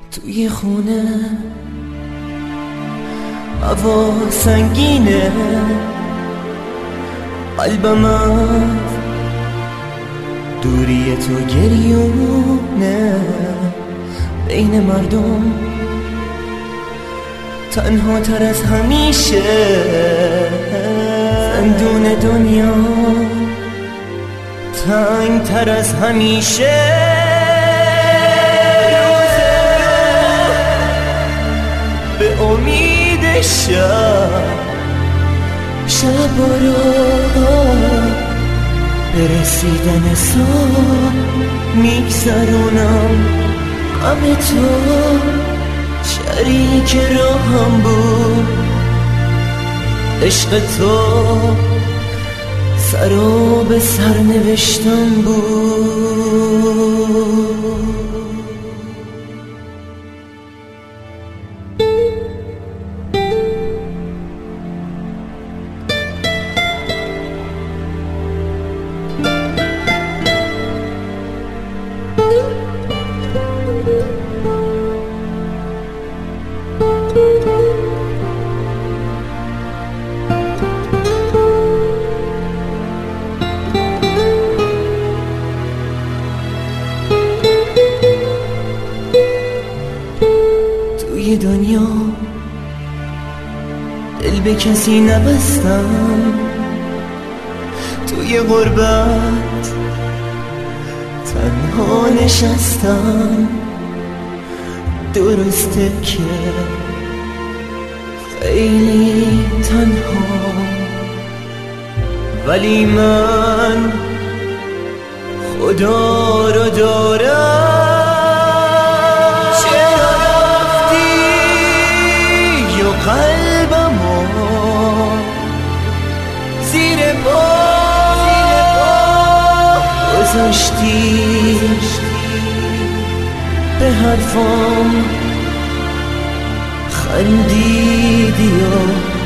توی خونه هوا سنگینه، قلبم از دوری تو گریونه، بین مردم تنها تر از همیشه، زندون دنیا تنگ تر از همیشه. به امید شب و روز به رسیدن صبح میگذرونم، غم تو شریک راهم بود، عشق تو سر و به سر نوشتم بود. توی دنیا دل به کسی نبستم، توی غربت تنها نشستم. درسته که خیلی تنها، ولی من خدا رو دارم. قلبمو زیر پا گذاشتی، به حرفام خندیدی و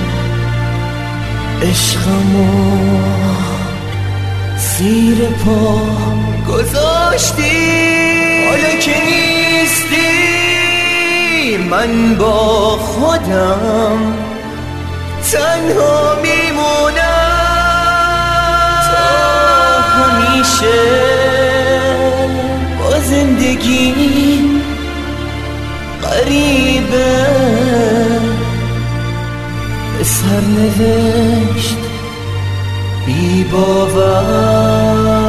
عشقمو زیر پا گذاشتی. حالا که نیستی من با خودم تنها میمونم، تا همیشه با زندگی غریبه به سر نوشت بی باور.